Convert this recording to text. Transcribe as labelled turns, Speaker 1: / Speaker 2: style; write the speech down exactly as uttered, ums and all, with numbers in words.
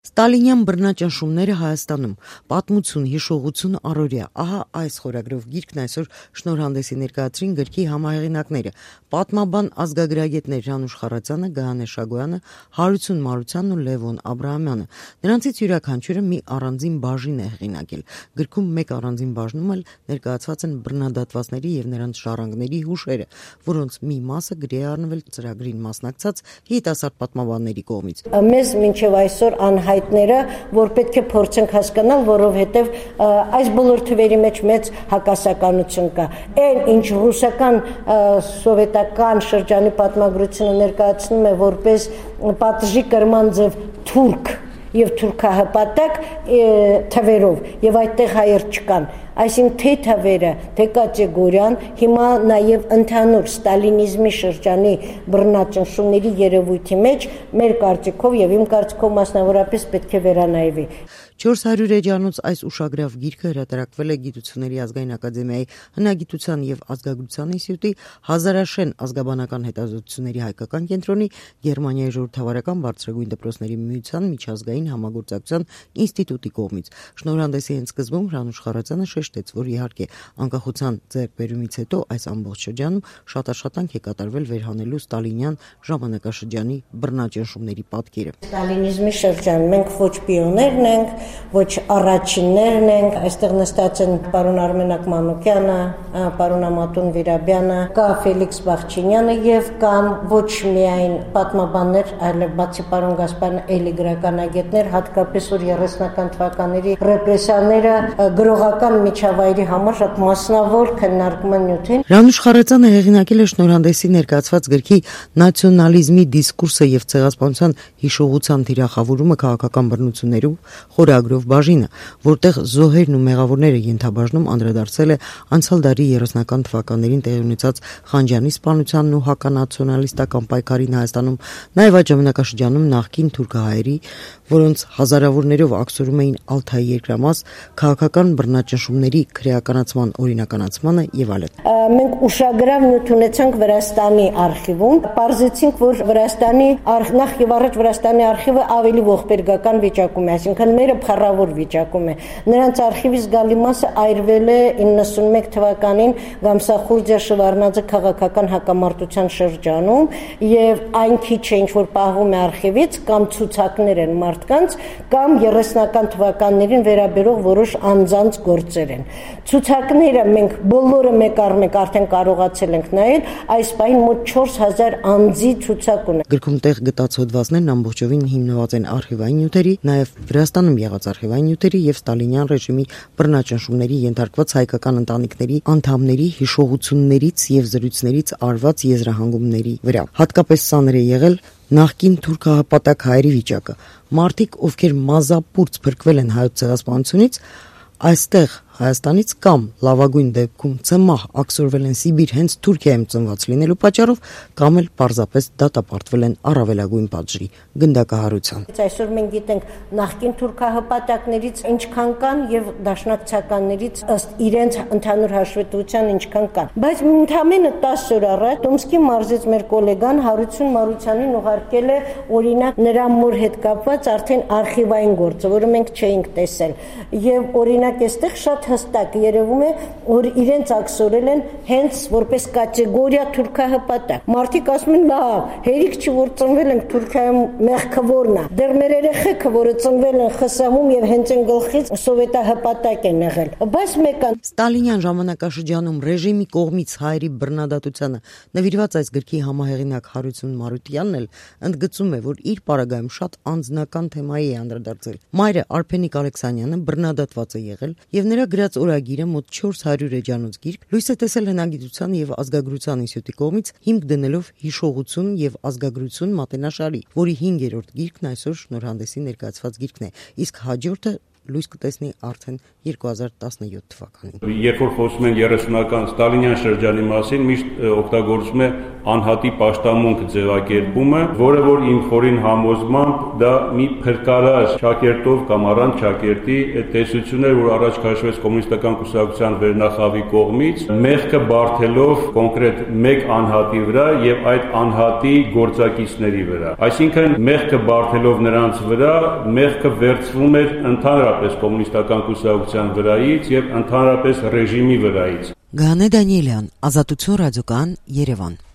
Speaker 1: Ստալինյան բռնաճնշումները Հայաստանում, պատմություն, հիշողություն, առօրյա, ահա այս խորագրով գիրքն այսօր շնորհանդեսի ներկայացրին գրքի համահեղինակները, պատմաբան ազգագրագետներ Ռանուշ Խառատյանը, Գայանե Շագոյանը, Հարություն Մարությանն ու Լևոն Աբրահամյանը։ Նրանցից յուրաքանչյուրը մի առանձին բաժին է հեղինակել։ Գրքում մեկ առանձին բաժնում էլ ներկայացված են բռնադատվածների եւ նրանց ժառանգների հուշերը, որոնց մի մասը գրի է առնվել ծրագրին մասնակցած երիտասարդ պատմաբանների կողմից։
Speaker 2: Մեզ մինչև այսօր անհայտները, որ պետք է փորձենք հասկանալ, որովհետև այս բոլոր թվերի մեջ մեծ հակասականություն կա։ Այն ինչ ռուսական սովետական շրջանի պատմագրությունը ներկայացնում է որպես պատժի կրման ձև թուրք եւ թուրքահպատակ թվերով եւ այդտեղ հայեր չկան, այսինքն թե թվերը, թե կատեգորիան հիմա նաեւ ընդհանուր ստալինիզմի շրջանի բռնաճնշումների երևույթի մեջ մեր կարծիքով եւ իմ կարծիքով մասնավորապես պետք է վերանայվի։
Speaker 1: չորս հարյուր էջանոց այս ուշագրավ գիրքը հրատարակվել է Գիտությունների ազգային ակադեմիայի հնագիտության եւ ազգագրության ինստիտուտի Հազարաշեն ազգաբանական հետազոտությունների հայկական կենտրոնի, Գերմանիայի ժողովրդավարական բարձրագույն դպրոցների միության միջազգային համագործակցության ինստիտուտի կողմից։ Շնորհանդեսի հենց սկզբում Ռանուշ Խառատյանը շեշտեց, որ իհարկե անկախության ձեռքբերումից հետո այս ամբողջ շրջանում շատաշատանք է կատարվել վերհանելու ստալինյան ժամանակաշրջանի բռնաճնշումների պատկերը։
Speaker 2: Ստալինիզմի շրջան մենք ոչ պիոներն ենք, ոչ առաջիններն ենք, այստեղ նստած են պարոն Արմենակ Մանուկյանը, պարոն Ամատուն Վիրաբյանը, կա Ֆելիքս Բախչինյանը եւ կան ոչ միայն պատմաբաններ, այլև բացի պարոն Գասպարյանը էլի գրականագետներ, հատկապես որ երեսնական թվականների ռեպրեսիաները գրողական միջավայրի համար շատ մասնավոր քննարկման նյութ են։
Speaker 1: Ռանուշ Խառատյանը հեղինակել է շնորհանդեսի ներկայացված գրքի նացիոնալիզմի դիսկուրսը եւ ցեղասպանության հիշողության թիրախավորումը քաղաքական բռնություններով խորագրով բաժինը, որտեղ զոհերն ու մեղավորները ենթաբաժնում անդրադարձել է անցյալ դարի երեսնական թվականներին տեղի ունեցած Խանջյանի սպանությանն ու հականացիոնալիստական պայքարին Հայաստանում, նաև այդ ժամանակաշրջանում նախկին թուրքահայերի, որոնց հազարավորներով աքսորում էին Ալթայի երկրամաս, քաղաքական բռնաճնշումների քրեականացման օրինականացմանը եւ այլն։
Speaker 2: Մենք ուշագրավ նյութ ունեցանք Վրաստանի արխիվում, պարզեցինք, որ Վրաստանի նախ եւ առաջ Վրաստանի արխիվը ավելի ողբերգական վիճակում է, այսինքն մերը փառավոր վիճակում է։ Նրանց արխիվից գալի մասը այրվել է իննսունմեկ թվականին Գամսախուրդիա Շևարդնաձե քաղաքական հակամարտության շրջանում եւ այն քիչը ինչ որ պահվում է արխիվից կամ ցուցակներ են մարդկանց կամ երեսնական թվականներին վերաբերող որոշ անձանց գործեր են։ Ցուցակները մենք բոլորը մեկ առ մեկ արդեն կարողացել ենք նայել, այս պահին մոտ չորս հազար անձի ցուցակ ունենք։
Speaker 1: Գրքում տեղ գտած հոդվածներն ամբողջովին հիմնված են արխիվային նյութերի, նաև Վրաստանում եղած արխիվային նյութերի եւ ստալինյան ռեժիմի բռնաճնշումների ենթարկված հայկական ընտանիքների անդամների հիշողություններից եւ զրույցներից արված եզրահանգումների վրա։ Հատկապես սանր է եղել նախկին թուրքահպատակ հայերի վիճակը։ Մարդիկ, ովքեր մազապուրծ փրկվել են հայոց ցեղասպանությունից, այստեղ Հայաստանից կամ լավագույն դեպքում ցմահ աքսորվել են Սիբիր հենց Թուրքիայում ծնված լինելու պատճառով կամ էլ պարզապես դատապարտվել են առավելագույն պատժի գնդակահարության։
Speaker 2: Այսօր մենք գիտենք նախկին թուրքահպատակներից ինչքան կան եւ դաշնակցականներից ըստ իրենց ընդհանուր հաշվետվության ինչքան կան։ Բայց ընդամենը տասը օր առաջ Տոմսկի մարզից մեր գոլեգան Հարություն Մարությանին ուղարկել է օրինակ նրա մոր հետ կապված արդեն արխիվային գործը, որը մենք չէինք տեսել։ Եվ օրինակ այստեղ շատ հստակ երևում է, որ իրենց աքսորել են հենց որպես կատեգորիա թուրքահպատակ։ Մարդիկ ասում են՝ լավ, հերիք չի որ ծնվել են Թուրքիայում, մեղքը որն է։ Դեռ մեր երեխեքը, որը ծնվել են ԽՍՀՄ-ում եւ հենց այն գլխից սովետահպատակ են եղել։ Բայց մեկան
Speaker 1: Ստալինյան ժամանակաշրջանում ռեժիմի կողմից հայերի բռնադատությանը նվիրված այս գրքի համահեղինակ Հարություն Մարությանն էլ ընդգծում է, որ իր պարագայում շատ անձնական թեմայի է անդրադարձել։ Մայրը Արփենիկ Ալեքսանյանը բռնադատված է եղել եւ նրա գրած օրագիրը մոտ չորս հարյուր էջանոց գիրք լույս է տեսել հնագիտության եւ ազգագրության ինստիտուտի կողմից հիմք դնելով հիշողություն եւ ազգագրություն մատենաշարի, որի հինգերորդ գիրքն այսօր շնորհանդեսի ներկայացված գիրքն է, իսկ հաջորդը լույս կտեսնի արդեն երկու հազար տասնյոթ թվականին։
Speaker 3: Երբ որ խոսում են երեսունական ստալինյան շրջանի մասին, միշտ օգտագործում է անհատի պաշտամունք ձևակերպումը, որը որ իմ խորին համոզմամբ դա մի փրկարար ճակերտով կամ առանց ճակերտի այդ տեսություններ, որ առաջ քաշվեց կոմունիստական կուսակցության վերնախավի կողմից, մեղքը բարթելով կոնկրետ մեկ անհատի վրա եւ այդ անհատի գործակիցների վրա։ Այսինքն մեղքը բարթելով նրանց վրա, մեղքը վերցվում էր ընդհանրապես կոմունիստական կուսակցության վրայից եւ ընդհանրապես ռեժիմի վրայից։
Speaker 1: Գանե Դանիելյան, Ազատություն ռադիոկան, Երևան։